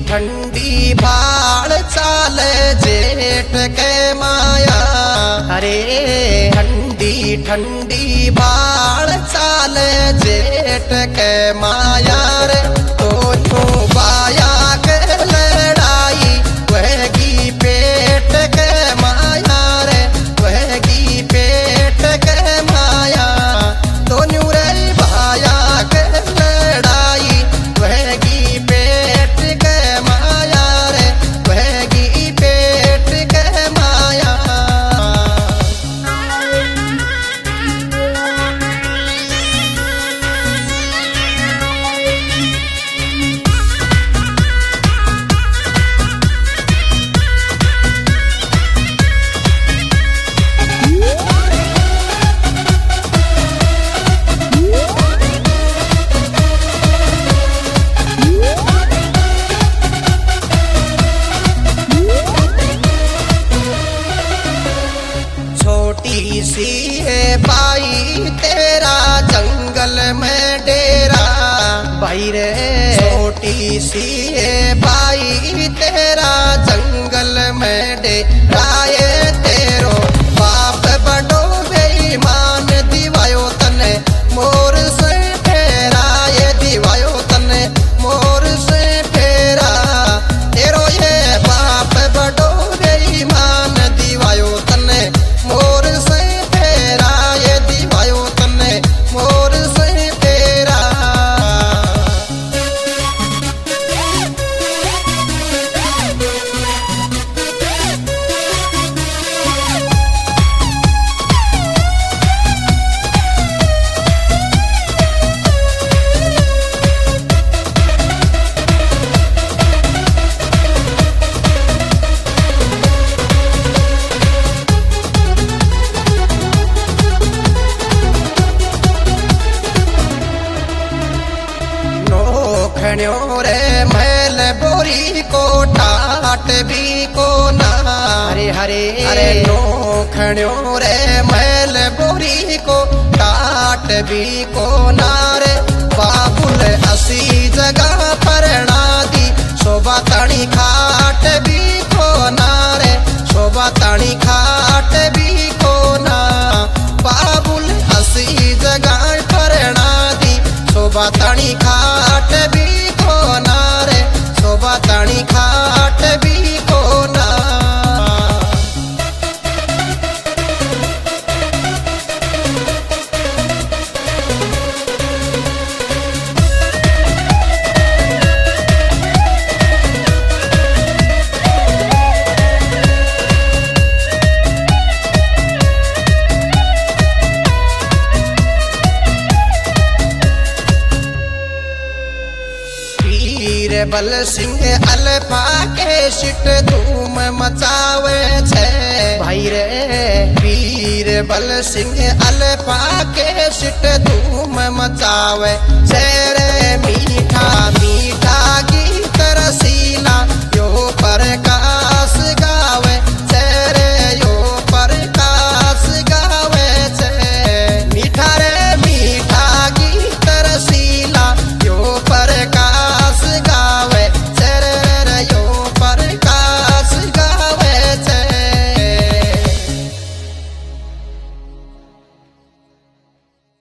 ठंडी भाड़ चाल जेठ के माया। अरे ठंडी ठंडी भाड़ चाल जेठ के माया रे। तो यूं बाया के लड़ाई वहगी पेट के माया रे, वहगी पेट के माया। तो यूं रे बाया के लड़ाई वहगी पेट के माया रे, वहगी पेट के माया। छोटी सी है बाई तेरा जंगल में डेरा भाई रे। छोटी सी है बाई तेरा जंगल में डेरा। ये तेरो बाप बड़ो बेईमान दिवायो तने मोर से फेरा। ये दिवायो तने मोर से फेरा। तेरो ये बाप बड़ो बेईमान दिवायो तने मोर से फेरा। ये दिवायो तने मोर से फेरा। नोखण्यो रे मैल बोरी को टाट भी को ना। हरे हरे अरे नोखण्यो रे मैल बोरी को टाट भी को ना रे। बाबुल असी जगह पर नादी शोभा ताणी खाट भी को ना रे, शोभा ताणी खाट भी को ना। बाबुल असी जगह पर नादी शोभा ताणी खाट भी को ना रे, शोभा ताणी खाट भी को ना। बल सिंह अल्फा के शिट धूम मचावे छे भाई रे। वीर बल सिंह अल्फा के शिट धूम मचावे छे रे। मीठा